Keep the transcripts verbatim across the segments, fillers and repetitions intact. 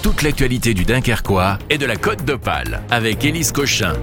toute l'actualité du Dunkerquois et de la Côte d'Opale avec Élise Cochin.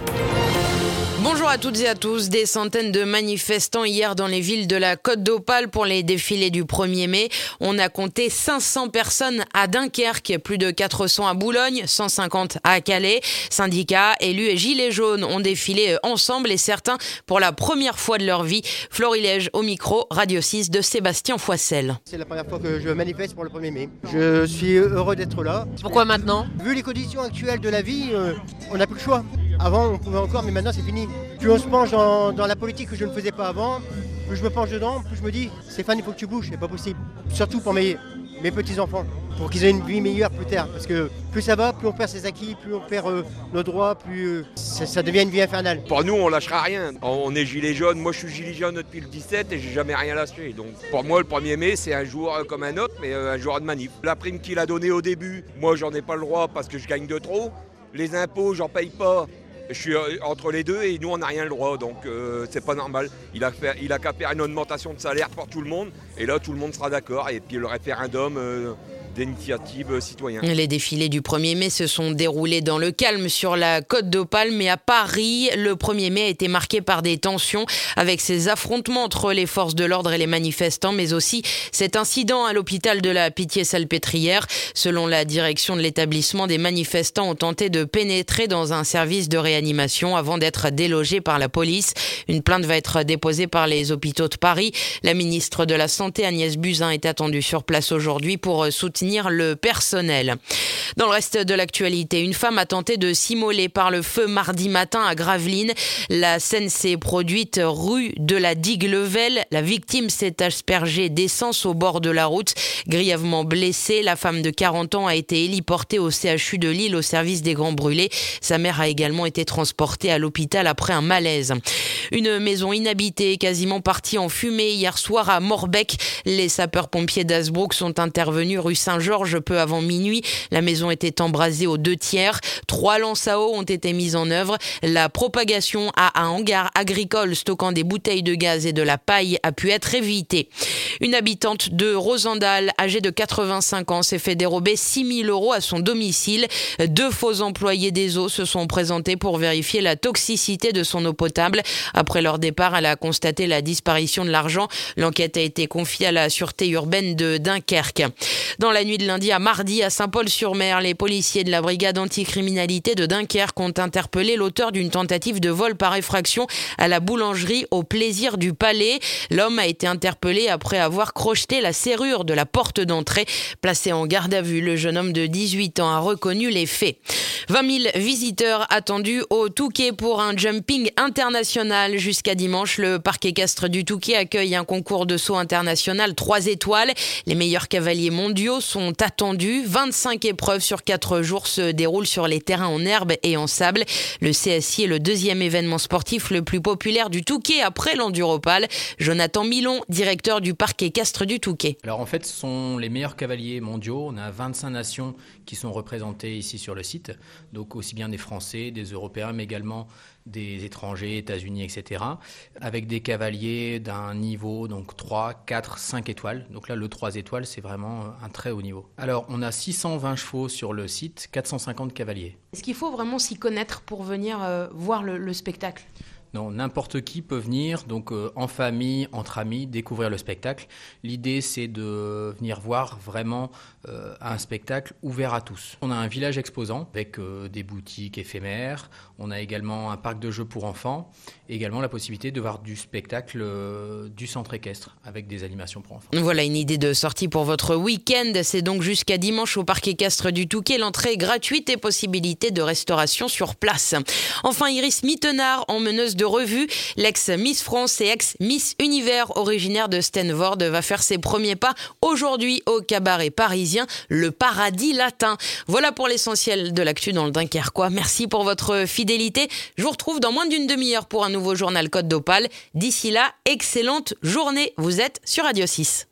Bonjour à toutes et à tous. Des centaines de manifestants hier dans les villes de la Côte d'Opale pour les défilés du premier mai. On a compté cinq cents personnes à Dunkerque, plus de quatre cents à Boulogne, cent cinquante à Calais. Syndicats, élus et gilets jaunes ont défilé ensemble et certains pour la première fois de leur vie. Florilège au micro, Radio six de Sébastien Foissel. C'est la première fois que je manifeste pour le premier mai. Je suis heureux d'être là. Pourquoi maintenant ? Vu les conditions actuelles de la vie, euh, on n'a plus le choix. Avant, on pouvait encore, mais maintenant, c'est fini. Plus on se penche dans, dans la politique que je ne faisais pas avant, plus je me penche dedans, plus je me dis, Stéphane, il faut que tu bouges, c'est pas possible. Surtout pour mes, mes petits-enfants, pour qu'ils aient une vie meilleure plus tard. Parce que plus ça va, plus on perd ses acquis, plus on perd euh, nos droits, plus euh, ça, ça devient une vie infernale. Pour nous, on lâchera rien. On est gilet jaune. Moi, je suis gilet jaune depuis le dix-sept et j'ai jamais rien lâché. Donc, pour moi, le premier mai, c'est un jour comme un autre, mais un jour de manif. La prime qu'il a donnée au début, moi, j'en ai pas le droit parce que je gagne de trop. Les impôts, j'en paye pas. Je suis entre les deux et nous on n'a rien le droit, donc euh, c'est pas normal. Il a, fait, il a qu'à faire une augmentation de salaire pour tout le monde et là tout le monde sera d'accord et puis le référendum euh, d'initiative citoyenne. Les défilés du premier mai se sont déroulés dans le calme sur la Côte d'Opale, mais à Paris, le premier mai a été marqué par des tensions avec ces affrontements entre les forces de l'ordre et les manifestants, mais aussi cet incident à l'hôpital de la Pitié-Salpêtrière. Selon la direction de l'établissement, des manifestants ont tenté de pénétrer dans un service de réanimation avant d'être délogés par la police. Une plainte va être déposée par les hôpitaux de Paris. La ministre de la Santé, Agnès Buzyn, est attendue sur place aujourd'hui pour soutenir le personnel. Dans le reste de l'actualité, une femme a tenté de s'immoler par le feu mardi matin à Gravelines. La scène s'est produite rue de la Digue-Level. La victime s'est aspergée d'essence au bord de la route. Grièvement blessée, la femme de quarante ans a été héliportée au C H U de Lille au service des grands brûlés. Sa mère a également été transportée à l'hôpital après un malaise. Une maison inhabitée, quasiment partie en fumée hier soir à Morbecque. Les sapeurs-pompiers d'Hazebrouck sont intervenus rue Saint-Georges peu avant minuit. La maison était embrasée aux deux tiers. Trois lances à eau ont été mises en œuvre. La propagation à un hangar agricole stockant des bouteilles de gaz et de la paille a pu être évitée. Une habitante de Rosendal, âgée de quatre-vingt-cinq ans, s'est fait dérober six mille euros à son domicile. Deux faux employés des eaux se sont présentés pour vérifier la toxicité de son eau potable. Après leur départ, elle a constaté la disparition de l'argent. L'enquête a été confiée à la sûreté urbaine de Dunkerque. Dans la nuit de lundi à mardi, à Saint-Paul-sur-Mer, les policiers de la brigade anticriminalité de Dunkerque ont interpellé l'auteur d'une tentative de vol par effraction à la boulangerie au Plaisir du Palais. L'homme a été interpellé après avoir crocheté la serrure de la porte d'entrée. Placé en garde à vue, le jeune homme de dix-huit ans a reconnu les faits. vingt mille visiteurs attendus au Touquet pour un jumping international. Jusqu'à dimanche, le parc équestre du Touquet accueille un concours de saut international trois étoiles. Les meilleurs cavaliers mondiaux sont attendus. vingt-cinq épreuves sur quatre jours se déroulent sur les terrains en herbe et en sable. Le C S I est le deuxième événement sportif le plus populaire du Touquet après l'Enduropale. Jonathan Milon, directeur du parc équestre du Touquet. Alors en fait, ce sont les meilleurs cavaliers mondiaux. On a vingt-cinq nations qui sont représentées ici sur le site. Donc aussi bien des Français, des Européens, mais également des étrangers, États-Unis, et cetera. Avec des cavaliers d'un niveau donc trois, quatre, cinq étoiles. Donc là, le trois étoiles, c'est vraiment un très haut niveau. Alors, on a six cent vingt chevaux sur le site, quatre cent cinquante cavaliers. Est-ce qu'il faut vraiment s'y connaître pour venir euh, voir le, le spectacle ? Non, n'importe qui peut venir, donc euh, en famille, entre amis, découvrir le spectacle. L'idée, c'est de venir voir vraiment euh, un spectacle ouvert à tous. On a un village exposant avec euh, des boutiques éphémères. On a également un parc de jeux pour enfants. Et également la possibilité de voir du spectacle euh, du centre équestre avec des animations pour enfants. Voilà une idée de sortie pour votre week-end. C'est donc jusqu'à dimanche au parc équestre du Touquet. L'entrée est gratuite et possibilité de restauration sur place. Enfin, Iris Mittenard, emmeneuse de revue, l'ex-Miss France et ex-Miss Univers originaire de Stenvoorde, va faire ses premiers pas aujourd'hui au cabaret parisien Le Paradis Latin. Voilà pour l'essentiel de l'actu dans le Dunkerquois. Merci pour votre fidélité. Je vous retrouve dans moins d'une demi-heure pour un nouveau journal Côte d'Opale. D'ici là, excellente journée. Vous êtes sur Radio six.